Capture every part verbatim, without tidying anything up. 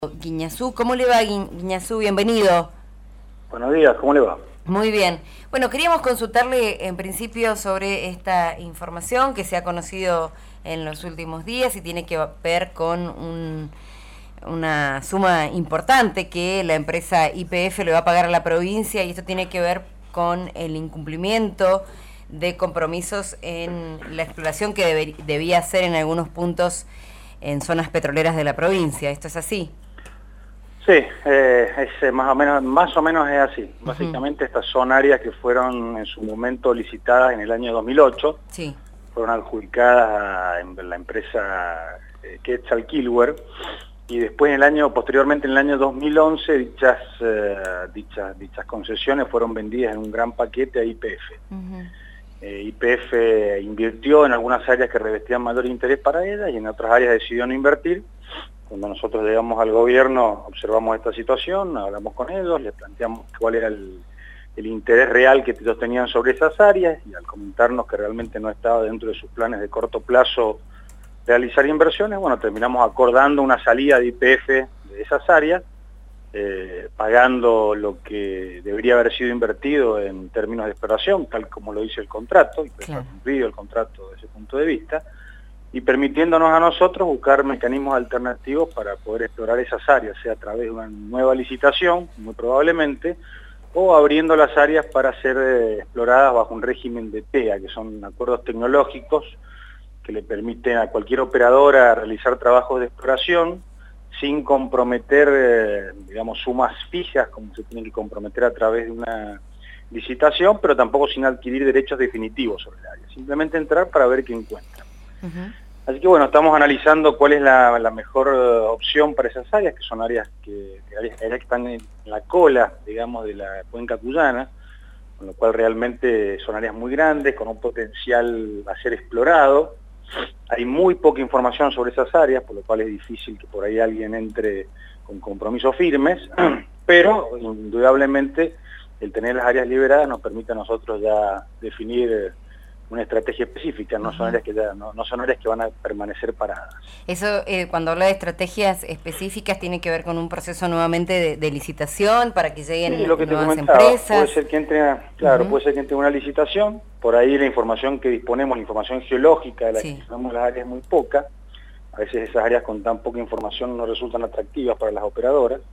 Guiñazú, ¿cómo le va, Guiñazú? Bienvenido. Buenos días, ¿cómo le va? Muy bien. Bueno, queríamos consultarle en principio sobre esta información que se ha conocido en los últimos días y tiene que ver con un, una suma importante que la empresa Y P F le va a pagar a la provincia, y esto tiene que ver con el incumplimiento de compromisos en la exploración que debe, debía hacer en algunos puntos en zonas petroleras de la provincia. ¿Esto es así? Sí, eh, es eh, más o menos más o menos es así. Uh-huh. Básicamente estas son áreas que fueron en su momento licitadas en el año dos mil ocho. Sí. Fueron adjudicadas en la empresa eh, Quetzalquilhuer, y después en el año posteriormente en el año dos mil once dichas eh, dichas dichas concesiones fueron vendidas en un gran paquete a Y P F. Uh-huh. eh, Y P F invirtió en algunas áreas que revestían mayor interés para ella y en otras áreas decidió no invertir. Cuando nosotros llegamos al gobierno, observamos esta situación, hablamos con ellos, les planteamos cuál era el, el interés real que ellos tenían sobre esas áreas, y al comentarnos que realmente no estaba dentro de sus planes de corto plazo realizar inversiones, bueno, terminamos acordando una salida de Y P F de esas áreas, eh, pagando lo que debería haber sido invertido en términos de exploración, tal como lo dice el contrato, y pues claro, ha cumplido el contrato desde ese punto de vista, y permitiéndonos a nosotros buscar mecanismos alternativos para poder explorar esas áreas, sea a través de una nueva licitación, muy probablemente, o abriendo las áreas para ser eh, exploradas bajo un régimen de T E A, que son acuerdos tecnológicos que le permiten a cualquier operadora realizar trabajos de exploración sin comprometer, eh, digamos, sumas fijas, como se tienen que comprometer a través de una licitación, pero tampoco sin adquirir derechos definitivos sobre el área. Simplemente entrar para ver qué encuentran. Uh-huh. Así que bueno, estamos analizando cuál es la, la mejor uh, opción para esas áreas, que son áreas que, que, áreas, áreas que están en la cola, digamos, de la cuenca cuyana, con lo cual realmente son áreas muy grandes, con un potencial a ser explorado. Hay muy poca información sobre esas áreas, por lo cual es difícil que por ahí alguien entre con compromisos firmes, pero indudablemente el tener las áreas liberadas nos permite a nosotros ya definir una estrategia específica, no son áreas que ya no, no son áreas que van a permanecer paradas. Eso, eh, cuando habla de estrategias específicas, tiene que ver con un proceso nuevamente de, de licitación para que lleguen sí, lo que nuevas te comentaba, empresas. Puede ser que entre, a, claro, uh-huh. puede ser que entre una licitación, por ahí la información que disponemos, la información geológica de la sí. que disponemos las áreas es muy poca, a veces esas áreas con tan poca información no resultan atractivas para las operadoras,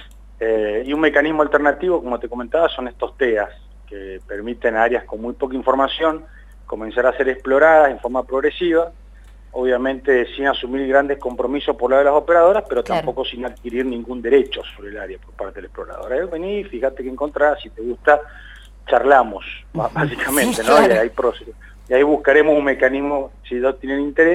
eh, y un mecanismo alternativo, como te comentaba, son estos T E As, que permiten a áreas con muy poca información comenzar a ser exploradas en forma progresiva, obviamente sin asumir grandes compromisos por lado de las operadoras, pero claro. tampoco sin adquirir ningún derecho sobre el área por parte del explorador. Eh, vení, fíjate que encontrás, si te gusta, charlamos, básicamente, sí, ¿no? Claro. Y, ahí proceso, y ahí buscaremos un mecanismo, si ellos tienen interés,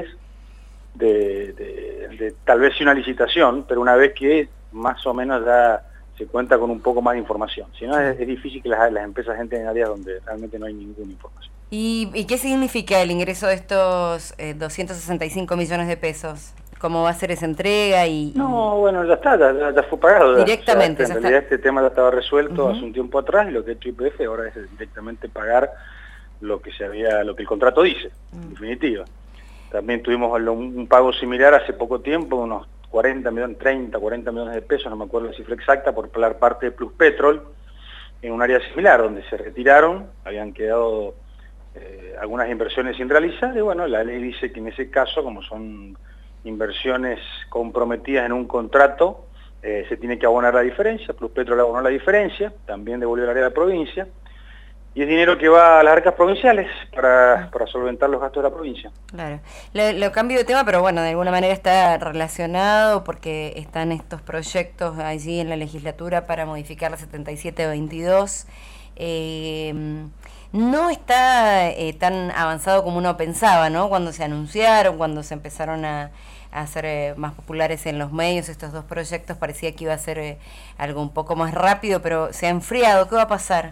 de, de, de tal vez sí una licitación, pero una vez que más o menos ya se cuenta con un poco más de información. Si no, es, es difícil que las, las empresas entren en áreas donde realmente no hay ninguna información. ¿Y, y qué significa el ingreso de estos eh, doscientos sesenta y cinco millones de pesos? ¿Cómo va a ser esa entrega? Y, y... No, bueno, ya está, ya, ya fue pagado. Directamente. O sea, en realidad está. Este tema ya estaba resuelto uh-huh. hace un tiempo atrás, y lo que ha hecho Y P F ahora es directamente pagar lo que se había, lo que el contrato dice, uh-huh. en definitiva. También tuvimos un pago similar hace poco tiempo, unos cuarenta millones, treinta, cuarenta millones de pesos, no me acuerdo la cifra exacta, por parte de Pluspetrol, en un área similar, donde se retiraron, habían quedado eh, algunas inversiones sin realizar, y bueno, la ley dice que en ese caso, como son inversiones comprometidas en un contrato, eh, se tiene que abonar la diferencia. Pluspetrol abonó la diferencia, también devolvió el área de la provincia, y es dinero que va a las arcas provinciales para, para solventar los gastos de la provincia. Claro. Lo, lo cambio de tema, pero bueno, de alguna manera está relacionado porque están estos proyectos allí en la legislatura para modificar la setenta y siete veintidós. Eh, no está eh, tan avanzado como uno pensaba, ¿no? Cuando se anunciaron, cuando se empezaron a, a ser eh, más populares en los medios estos dos proyectos, parecía que iba a ser eh, algo un poco más rápido, pero se ha enfriado. ¿Qué va a pasar?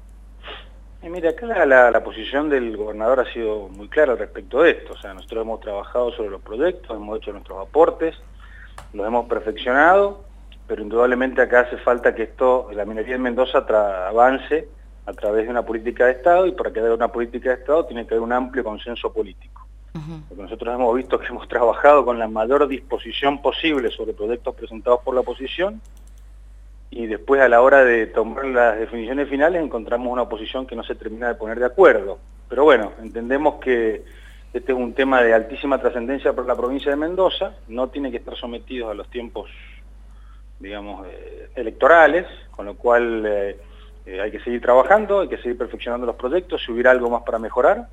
Y mira, acá la, la, la posición del gobernador ha sido muy clara respecto de esto. O sea, nosotros hemos trabajado sobre los proyectos, hemos hecho nuestros aportes, los hemos perfeccionado, pero indudablemente acá hace falta que esto, la minería en Mendoza tra avance a través de una política de Estado, y para que haya una política de Estado tiene que haber un amplio consenso político. Uh-huh. Porque nosotros hemos visto que hemos trabajado con la mayor disposición posible sobre proyectos presentados por la oposición, y después a la hora de tomar las definiciones finales encontramos una oposición que no se termina de poner de acuerdo. Pero bueno, entendemos que este es un tema de altísima trascendencia para la provincia de Mendoza, no tiene que estar sometido a los tiempos, digamos, eh, electorales, con lo cual eh, eh, hay que seguir trabajando, hay que seguir perfeccionando los proyectos, si hubiera algo más para mejorar,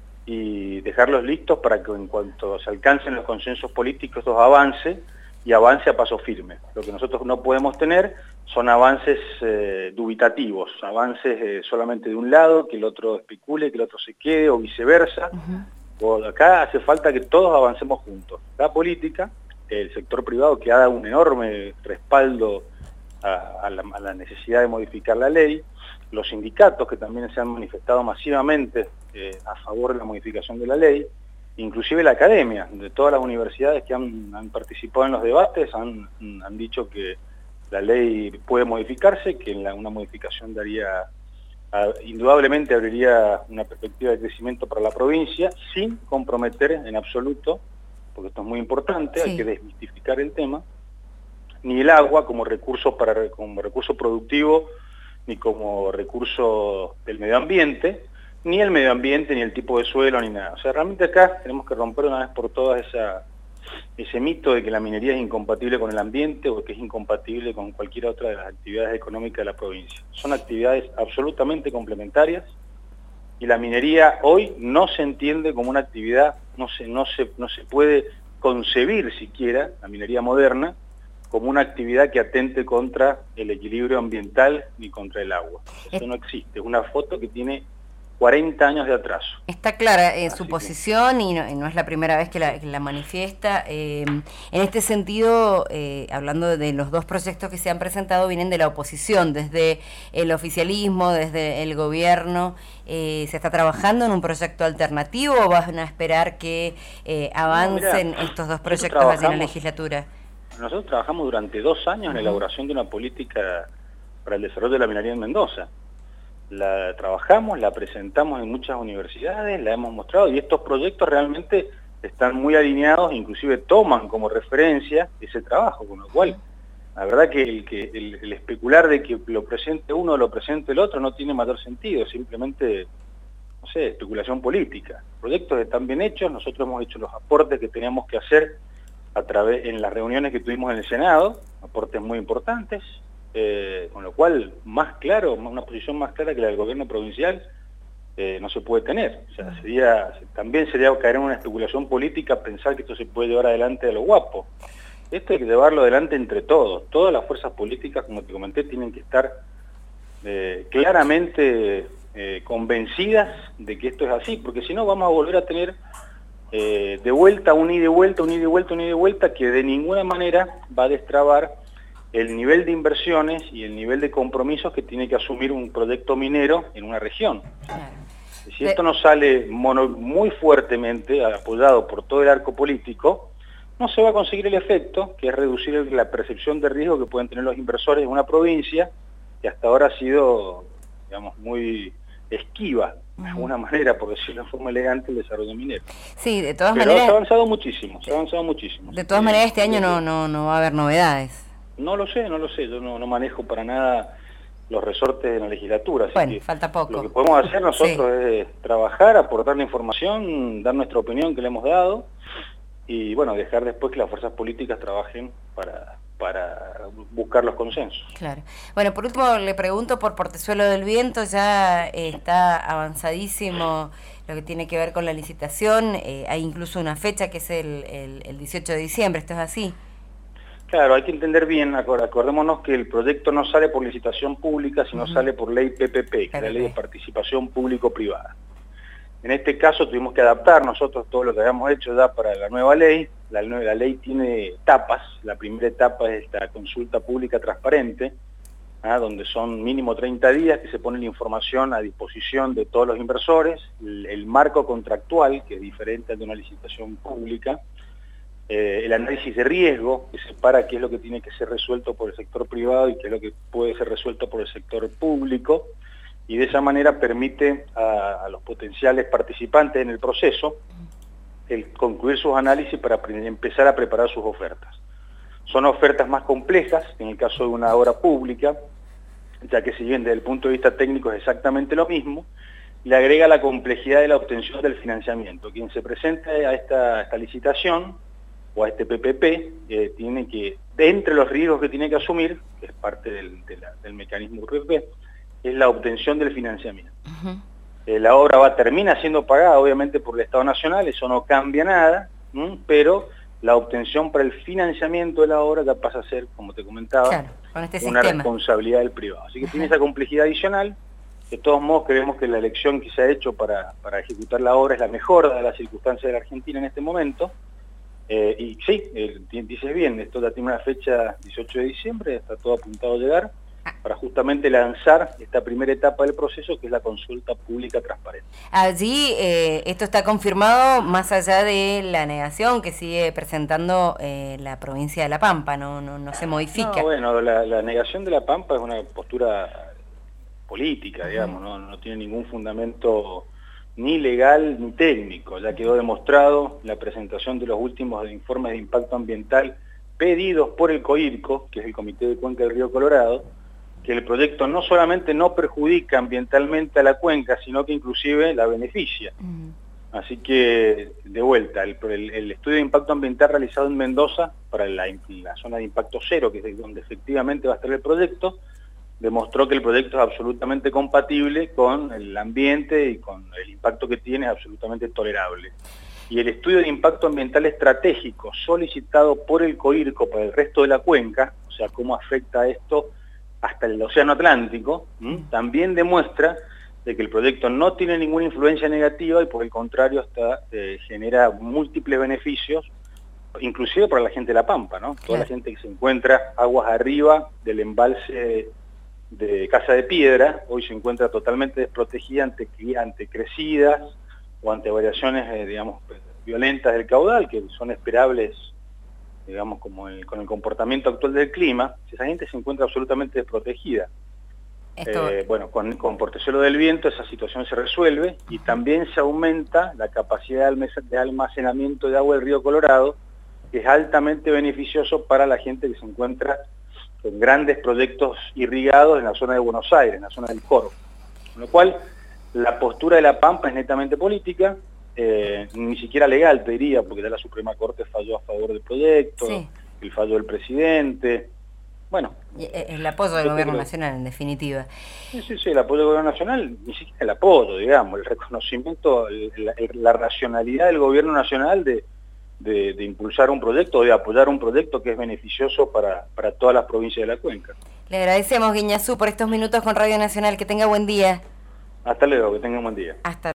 y dejarlos listos para que en cuanto se alcancen los consensos políticos, estos avance, y avance a paso firme. Lo que nosotros no podemos tener son avances eh, dubitativos, avances eh, solamente de un lado, que el otro especule, que el otro se quede, o viceversa. Uh-huh. O acá hace falta que todos avancemos juntos. La política, el sector privado, que ha dado un enorme respaldo a, a, la, a la necesidad de modificar la ley, los sindicatos, que también se han manifestado masivamente eh, a favor de la modificación de la ley, inclusive la academia, de todas las universidades que han, han participado en los debates, han, han dicho que la ley puede modificarse, que la, una modificación daría, a, indudablemente abriría una perspectiva de crecimiento para la provincia, sin comprometer en absoluto, porque esto es muy importante, sí. Hay que desmistificar el tema, ni el agua como recurso, para, como recurso productivo, ni como recurso del medio ambiente, ni el medio ambiente, ni el tipo de suelo, ni nada. O sea, realmente acá tenemos que romper una vez por todas esa, ese mito de que la minería es incompatible con el ambiente o que es incompatible con cualquier otra de las actividades económicas de la provincia. Son actividades absolutamente complementarias y la minería hoy no se entiende como una actividad, no se, no se, no se puede concebir siquiera, la minería moderna, como una actividad que atente contra el equilibrio ambiental ni contra el agua. Eso no existe, es una foto que tiene cuarenta años de atraso. Está clara eh, su posición que... y, no, y no es la primera vez que la, que la manifiesta. Eh, en este sentido, eh, hablando de los dos proyectos que se han presentado, vienen de la oposición, desde el oficialismo, desde el gobierno. Eh, ¿Se está trabajando en un proyecto alternativo o van a esperar que eh, avancen no, mirá, estos dos proyectos allí en la legislatura? Nosotros trabajamos durante dos años uh-huh. en la elaboración de una política para el desarrollo de la minería en Mendoza. La trabajamos, la presentamos en muchas universidades, la hemos mostrado y estos proyectos realmente están muy alineados, inclusive toman como referencia ese trabajo, con lo cual la verdad que el, que el, el especular de que lo presente uno o lo presente el otro no tiene mayor sentido, simplemente, no sé, especulación política. Los proyectos están bien hechos, nosotros hemos hecho los aportes que teníamos que hacer a través en las reuniones que tuvimos en el Senado, aportes muy importantes. Eh, con lo cual, más claro, una posición más clara que la del gobierno provincial eh, no se puede tener. O sea, sería, también sería caer en una especulación política pensar que esto se puede llevar adelante de lo guapo. Esto hay que llevarlo adelante entre todos. Todas las fuerzas políticas, como te comenté, tienen que estar eh, claramente eh, convencidas de que esto es así, porque si no vamos a volver a tener eh, de vuelta, un ida y vuelta, un ida y vuelta, un ida y vuelta, que de ninguna manera va a destrabar el nivel de inversiones y el nivel de compromisos que tiene que asumir un proyecto minero en una región. Claro. Si esto no sale mono, muy fuertemente, apoyado por todo el arco político, no se va a conseguir el efecto, que es reducir la percepción de riesgo que pueden tener los inversores en una provincia, que hasta ahora ha sido, digamos, muy esquiva, de alguna manera, por decirlo de forma elegante, el desarrollo minero. Sí, de todas Pero maneras... se ha avanzado muchísimo, se ha avanzado muchísimo. De todas maneras, este año no, no, no va a haber novedades. No lo sé, no lo sé, yo no, no manejo para nada los resortes de la legislatura. Así bueno, que falta poco. Lo que podemos hacer nosotros sí. es trabajar, aportar la información, dar nuestra opinión que le hemos dado y bueno, dejar después que las fuerzas políticas trabajen para, para buscar los consensos. Claro. Bueno, por último le pregunto por Portezuelo del Viento, ya eh, está avanzadísimo lo que tiene que ver con la licitación, eh, hay incluso una fecha que es el, el, el dieciocho de diciembre, ¿esto es así? Claro, hay que entender bien, acordémonos que el proyecto no sale por licitación pública, sino uh-huh. sale por ley P P P, que es la ley de participación público-privada. En este caso tuvimos que adaptar nosotros todo lo que habíamos hecho ya para la nueva ley. La, la ley tiene etapas, la primera etapa es esta consulta pública transparente, ¿ah? donde son mínimo treinta días que se pone la información a disposición de todos los inversores, el, el marco contractual, que es diferente al de una licitación pública, Eh, el análisis de riesgo, que separa qué es lo que tiene que ser resuelto por el sector privado y qué es lo que puede ser resuelto por el sector público, y de esa manera permite a, a los potenciales participantes en el proceso el concluir sus análisis para empezar a preparar sus ofertas. Son ofertas más complejas, en el caso de una obra pública, ya que si bien desde el punto de vista técnico es exactamente lo mismo, le agrega la complejidad de la obtención del financiamiento. Quien se presente a esta, a esta licitación o a este P P P, eh, tiene que, de entre los riesgos que tiene que asumir, que es parte del, de la, del mecanismo P P P, es la obtención del financiamiento. Uh-huh. eh, la obra va termina siendo pagada obviamente por el Estado Nacional, eso no cambia nada, ¿m? Pero la obtención para el financiamiento de la obra ya pasa a ser, como te comentaba, claro, con este una sistema. Responsabilidad del privado. Así que uh-huh. tiene esa complejidad adicional. De todos modos, creemos que la elección que se ha hecho para, para ejecutar la obra es la mejor de las circunstancias de la Argentina en este momento. Eh, y sí, eh, dices bien, esto ya tiene una fecha dieciocho de diciembre, está todo apuntado a llegar, para justamente lanzar esta primera etapa del proceso, que es la consulta pública transparente. Allí eh, esto está confirmado más allá de la negación que sigue presentando eh, la provincia de La Pampa, no, no, no se modifica. No, bueno, la, la negación de La Pampa es una postura política, digamos, ¿no? No tiene ningún fundamento ni legal ni técnico. Ya quedó demostrado la presentación de los últimos informes de impacto ambiental pedidos por el COIRCO, que es el Comité de Cuenca del Río Colorado, que el proyecto no solamente no perjudica ambientalmente a la cuenca, sino que inclusive la beneficia. Uh-huh. Así que, de vuelta, el, el, el estudio de impacto ambiental realizado en Mendoza, para la, la zona de impacto cero, que es donde efectivamente va a estar el proyecto, demostró que el proyecto es absolutamente compatible con el ambiente y con el impacto que tiene, es absolutamente tolerable. Y el estudio de impacto ambiental estratégico solicitado por el COIRCO para el resto de la cuenca, o sea, cómo afecta esto hasta el océano Atlántico, ¿m? También demuestra de que el proyecto no tiene ninguna influencia negativa y por el contrario hasta, eh, genera múltiples beneficios, inclusive para la gente de La Pampa, ¿no? Toda la gente que se encuentra aguas arriba del embalse de Casa de Piedra, hoy se encuentra totalmente desprotegida ante, ante crecidas o ante variaciones, eh, digamos, violentas del caudal, que son esperables, digamos, como el, con el comportamiento actual del clima. Esa gente se encuentra absolutamente desprotegida. Esto... Eh, bueno, con, con Portezuelo del Viento esa situación se resuelve y también se aumenta la capacidad de almacenamiento de agua del río Colorado, que es altamente beneficioso para la gente que se encuentra con grandes proyectos irrigados en la zona de Buenos Aires, en la zona del Coro. Con lo cual, la postura de La Pampa es netamente política, eh, ni siquiera legal, te diría, porque ya la Suprema Corte falló a favor del proyecto, sí. El fallo del presidente, bueno. El apoyo del Gobierno Nacional, en definitiva. Sí, sí, sí, el apoyo del Gobierno Nacional, ni siquiera el apoyo, digamos, el reconocimiento, el, la, la racionalidad del Gobierno Nacional de De, de impulsar un proyecto, de apoyar un proyecto que es beneficioso para, para todas las provincias de la cuenca. Le agradecemos, Guiñazú, por estos minutos con Radio Nacional. Que tenga buen día. Hasta luego, que tenga un buen día. Hasta